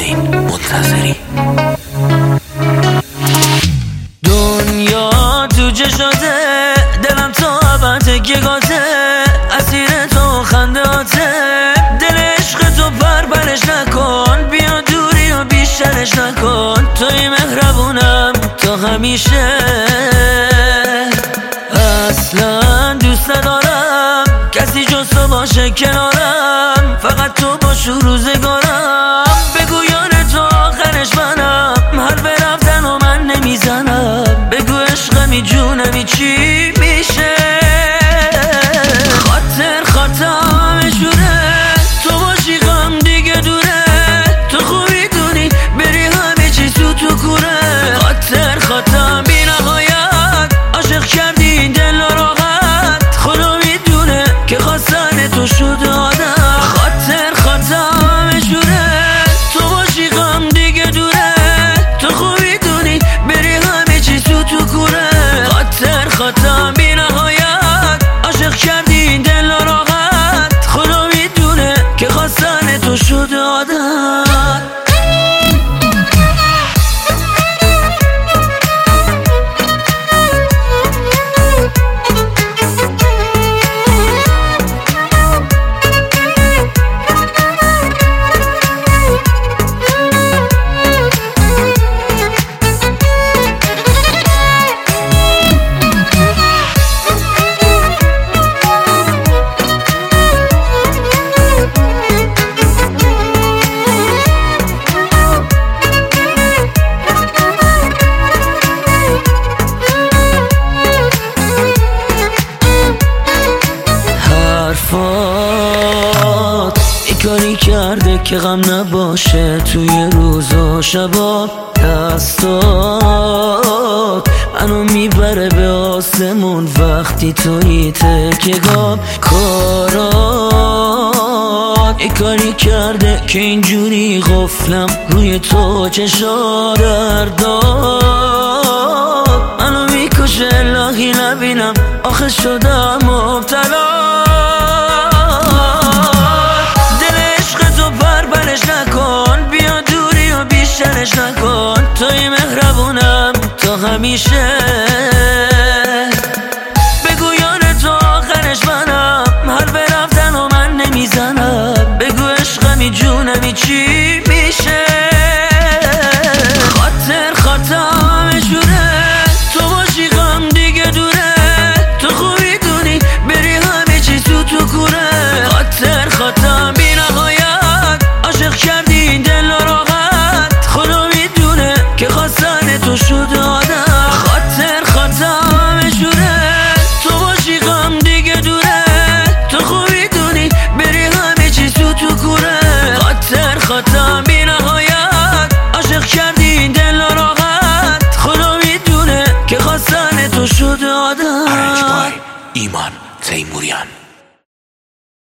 حسین منتظری. دنیا تو چشاته، دلم تا ابد که گاته، اسیر تو خندهاته، دل عشق تو پرش نکن، بیا دوری و بیشترش نکن، توی مهربونم تا همیشه. اصلا دوست ندارم کسی جز تو باشه کنارم، فقط تو باش روزگارم، بگو یار تو آخرش منم، حرف رفتن و من نمیزنم، بگو عشقمی جونمی چی میشه. خاطر خاطرمشونه، تو باشی غم دیگه دوره، تو خوبی دونی بری همه چیز تو کوره. خاطر خاطر بی نهایت، عاشق کردی این دل راحت، خدا میدونه که خواستن تو شده آدم. خاطر خاطرمشونه، تو باشی غم دیگه دوره، تو خوبی دونی بری همه چیز تو کوره. خاطر خاطر بی نهایت، عاشق کردی این دل راحت، خدا میدونه که خواستن تو شده آدم. ای کاری کرده که غم نباشه توی روز و شبا، دستات منو میبره به آسمون وقتی توی تکیگاه. کارات ای کاری کرده که اینجوری غفلم روی تو چشا، درداد منو میکشه الهی نبینم آخه شدم مبتلا. نکن بیا دوری و بیشترش نکن، توی مهربونم تا همیشه. بگو یار تو آخرش منم، حرف رفتن و من نمیزنم، بگو عشقمی جونمی چی میشه. خاطر خاطرمشونه، تو باشی غم دیگه دوره، تو خوبی دونی بری همه چیز تو کوره. خاطر خاطر بی نهایت، عاشق کردی این دل راحت، خدا میدونه که خواستن تو شده آدم. خاطر خاطرمشونه، تو باشی غم دیگه دوره، تو خوبی دونی بری همه چیز تو کوره. خاطر خاطر بی نهایت، عاشق کردی این دل راحت، خدا میدونه که خواستن تو شده آدم. ایمان تیموریان.